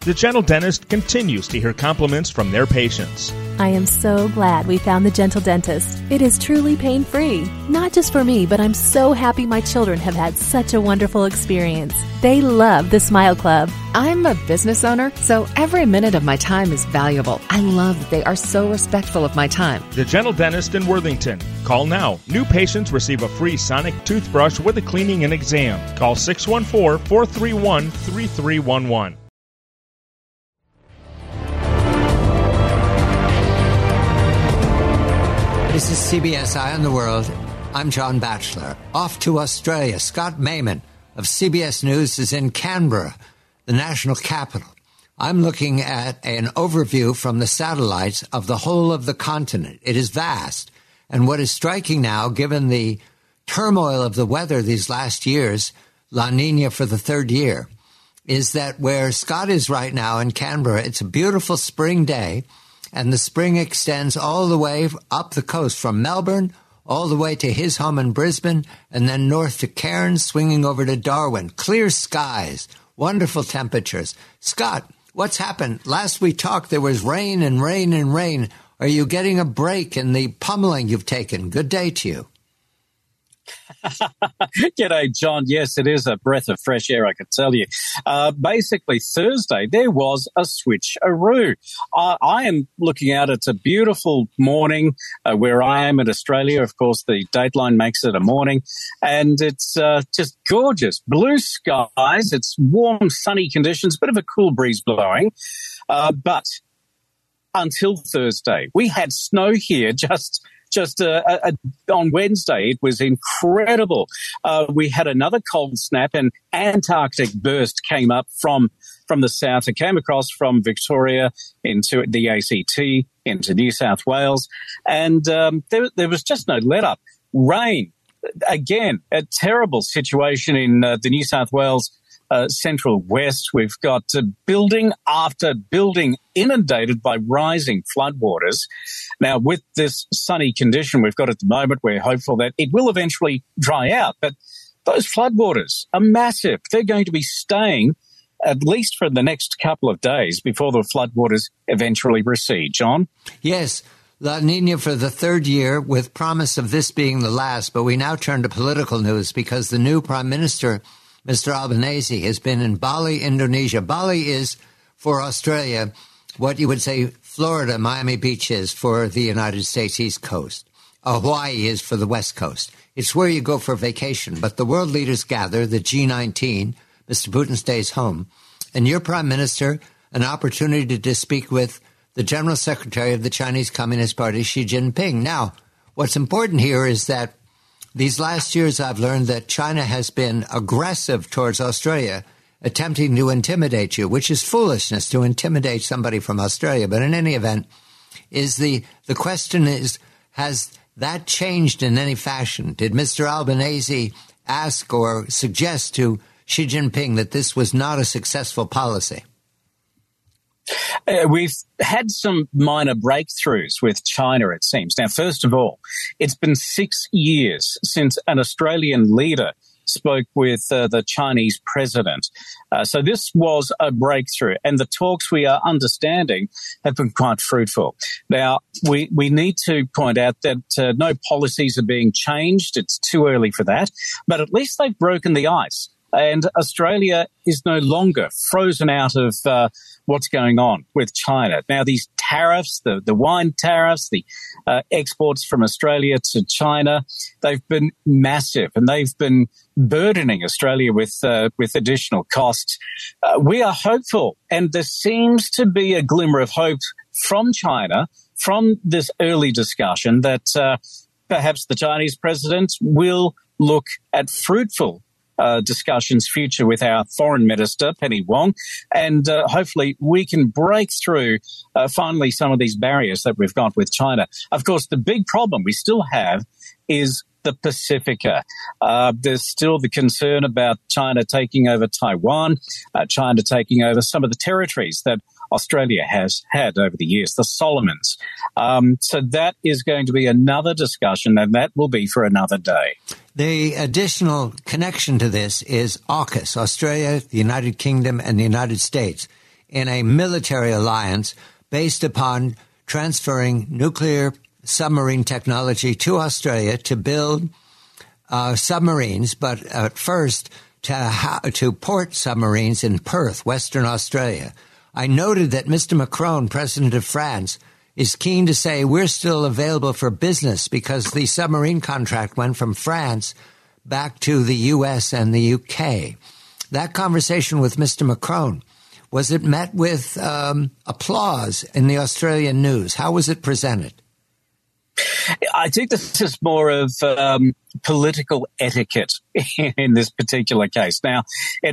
The Gentle Dentist continues to hear compliments from their patients. I am so glad we found the Gentle Dentist. It is truly pain-free. Not just for me, but I'm so happy my children have had such a wonderful experience. They love the Smile Club. I'm a business owner, so every minute of my time is valuable. I love that they are so respectful of my time. The Gentle Dentist in Worthington. Call now. New patients receive a free sonic toothbrush with a cleaning and exam. Call 614-431-3311. This is CBS Eye on the World. I'm John Batchelor. Off to Australia. Scott Mayman of CBS News is in Canberra, the national capital. I'm looking at an overview from the satellites of the whole of the continent. It is vast. And what is striking now, given the turmoil of the weather these last years, La Nina for the third year, is that where Scott is right now in Canberra, it's a beautiful spring day. And the spring extends all the way up the coast from Melbourne, all the way to his home in Brisbane, and then north to Cairns, swinging over to Darwin. Clear skies, wonderful temperatures. Scott, what's happened? Last we talked, there was rain and rain and rain. Are you getting a break in the pummeling you've taken? Good day to you. G'day, John. Yes, it is a breath of fresh air, I can tell you. Basically, Thursday, there was a switcheroo. I am looking out. It's a beautiful morning where I am in Australia. Of course, the dateline makes it a morning. And it's just gorgeous. Blue skies. It's warm, sunny conditions, bit of a cool breeze blowing. But until Thursday, we had snow here just on Wednesday. It was incredible. We had another cold snap, and Antarctic burst came up from the south. It came across from Victoria into the ACT, into New South Wales, and there was just no let-up. Rain, again, a terrible situation in the New South Wales central west. We've got building after building inundated by rising floodwaters. Now, with this sunny condition we've got at the moment, we're hopeful that it will eventually dry out. But those floodwaters are massive. They're going to be staying at least for the next couple of days before the floodwaters eventually recede. John? Yes. La Nina for the third year, with promise of this being the last. But we now turn to political news because the new Prime Minister, Mr. Albanese, has been in Bali, Indonesia. Bali is, for Australia, what you would say Florida, Miami Beach is for the United States East Coast. Hawaii is for the West Coast. It's where you go for vacation. But the world leaders gather, the G19, Mr. Putin stays home, and your Prime Minister, an opportunity to speak with the General Secretary of the Chinese Communist Party, Xi Jinping. Now, what's important here is that these last years, I've learned that China has been aggressive towards Australia, attempting to intimidate you, which is foolishness to intimidate somebody from Australia. But in any event, the question is, has that changed in any fashion? Did Mr. Albanese ask or suggest to Xi Jinping that this was not a successful policy? We've had some minor breakthroughs with China, it seems. Now, first of all, it's been 6 years since an Australian leader spoke with the Chinese president. So this was a breakthrough, and the talks we are understanding have been quite fruitful. Now, we need to point out that no policies are being changed. It's too early for that, but at least they've broken the ice. And Australia is no longer frozen out of what's going on with China. Now, these tariffs, the wine tariffs, the exports from Australia to China, they've been massive, and they've been burdening Australia with additional costs. We are hopeful, and there seems to be a glimmer of hope from China, from this early discussion, that perhaps the Chinese president will look at fruitful discussions future with our foreign minister, Penny Wong, and hopefully we can break through finally some of these barriers that we've got with China. Of course, the big problem we still have is the Pacifica. There's still the concern about China taking over Taiwan, China taking over some of the territories that Australia has had over the years, the Solomons. So that is going to be another discussion, and that will be for another day. The additional connection to this is AUKUS, Australia, the United Kingdom, and the United States. in a military alliance based upon transferring nuclear submarine technology to Australia to build submarines, but at first to port submarines in Perth, Western Australia. I noted that Mr. Macron, President of France, is keen to say we're still available for business because the submarine contract went from France back to the U.S. and the U.K. That conversation with Mr. Macron, was it met with applause in the Australian news? How was it presented? I think this is more of political etiquette in this particular case. Now,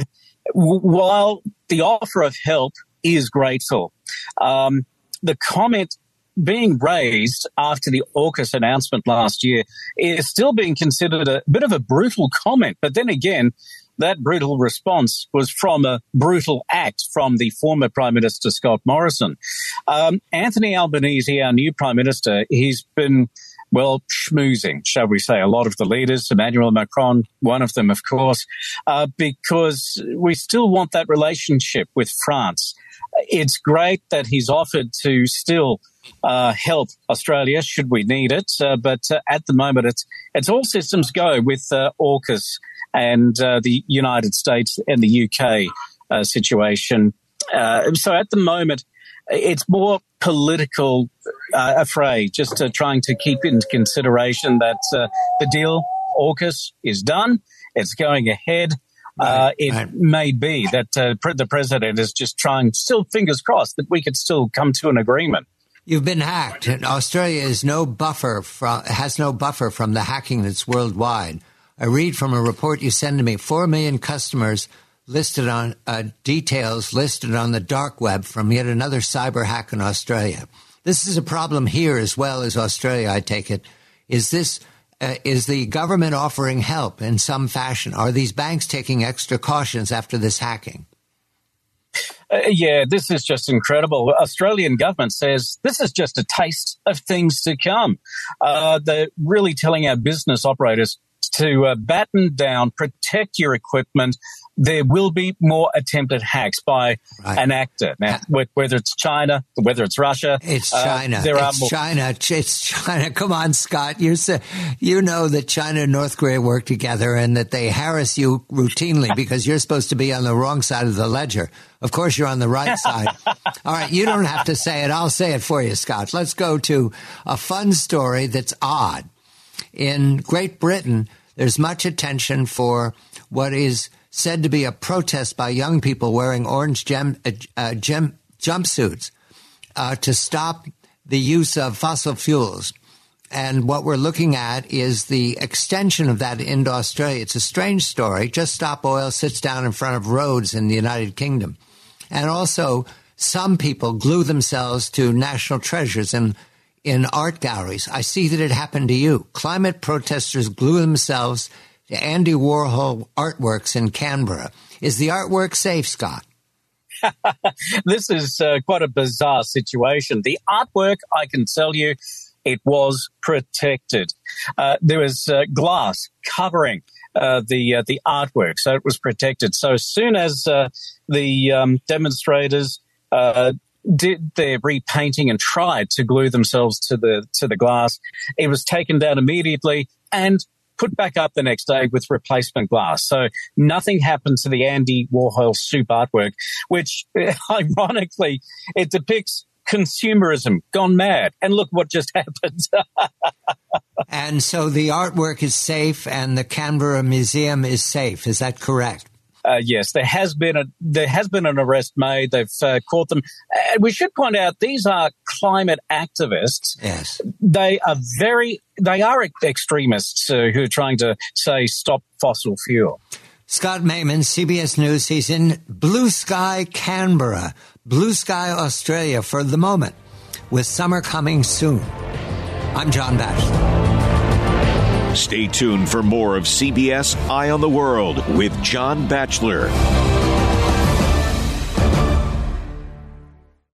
while the offer of help is grateful, the comment being raised after the AUKUS announcement last year is still being considered a bit of a brutal comment. But then again, that brutal response was from a brutal act from the former Prime Minister, Scott Morrison. Anthony Albanese, our new Prime Minister, he's been, well, schmoozing, shall we say, a lot of the leaders, Emmanuel Macron, one of them, of course, because we still want that relationship with France. It's great that he's offered to still help Australia should we need it, but at the moment it's all systems go with AUKUS and the United States and the UK situation. So at the moment it's more political affray, just trying to keep into consideration that the deal AUKUS is done, it's going ahead. It may be that the president is just trying, still fingers crossed, that we could still come to an agreement. You've been hacked. Australia has no buffer from the hacking that's worldwide. I read from a report you send to me, 4 million customers listed on details listed on the dark web from yet another cyber hack in Australia. This is a problem here as well as Australia, I take it. Is the government offering help in some fashion? Are these banks taking extra cautions after this hacking? Yeah, this is just incredible. The Australian government says this is just a taste of things to come. They're really telling our business operators to batten down, protect your equipment. There will be more attempted hacks by an actor. Now, whether it's China, whether it's Russia. It's China. It's China. Come on, Scott. You know that China and North Korea work together and that they harass you routinely because you're supposed to be on the wrong side of the ledger. Of course, you're on the right side. All right, you don't have to say it. I'll say it for you, Scott. Let's go to a fun story that's odd. In Great Britain, there's much attention for what is said to be a protest by young people wearing orange jumpsuits to stop the use of fossil fuels. And what we're looking at is the extension of that into Australia. It's a strange story. Just Stop Oil sits down in front of roads in the United Kingdom. And also, some people glue themselves to national treasures in art galleries. I see that it happened to you. Climate protesters glue themselves to Andy Warhol artworks in Canberra. Is the artwork safe, Scott? This is quite a bizarre situation. The artwork, I can tell you, it was protected. There was glass covering the artwork, so it was protected. So as soon as the demonstrators did their repainting and tried to glue themselves to the glass, it was taken down immediately and put back up the next day with replacement glass. So nothing happened to the Andy Warhol soup artwork, which ironically it depicts consumerism gone mad. And look what just happened. And so the artwork is safe and the Canberra Museum is safe. Is that correct? Yes, there has been an arrest made. They've caught them. We should point out these are climate activists. Yes, they are extremists who are trying to say stop fossil fuel. Scott Mayman, CBS News. He's in Blue Sky, Canberra, Blue Sky, Australia for the moment, with summer coming soon. I'm John Batchelor. Stay tuned for more of CBS Eye on the World with John Batchelor.